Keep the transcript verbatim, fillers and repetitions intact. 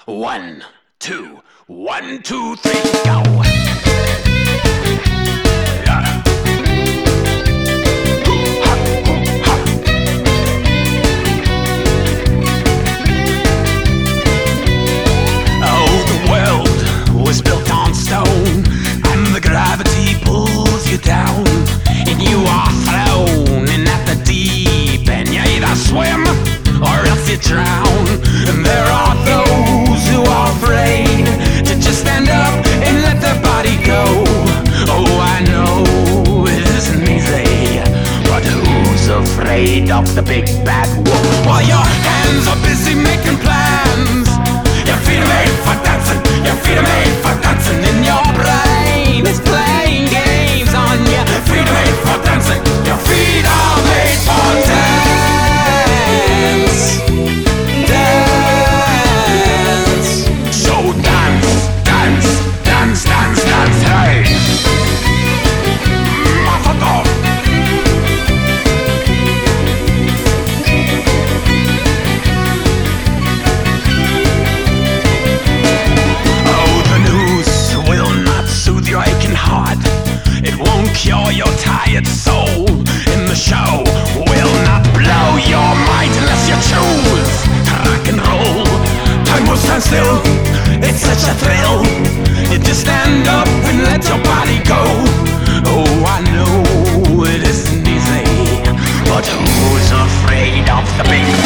One, two, one, two, three, go. Yeah. Hoo, ha, hoo, ha. Oh, the world was built on stone, and the gravity pulls you down, and you are thrown in at the deep end. You either swim or else you drown. And there are those who are afraid to just stand up and let their body go. Oh, I know it isn't easy, but who's afraid of the big bad wolf? While your hands are busy making plans, your feet are made for dancing, your feet are made for dancing, and your brain is playing games on you. Your feet are made for dancing, your feet are made for dance. Dance, dance, dance, hey! Motherfucker! Oh, the news will not soothe your aching heart. It won't cure your tired soul. And the show will not blow your mind unless you choose to rock and roll. Time will stand still, it's such a thrill. You just stand up and let your body go. Oh, I know it isn't easy, but who's afraid of the big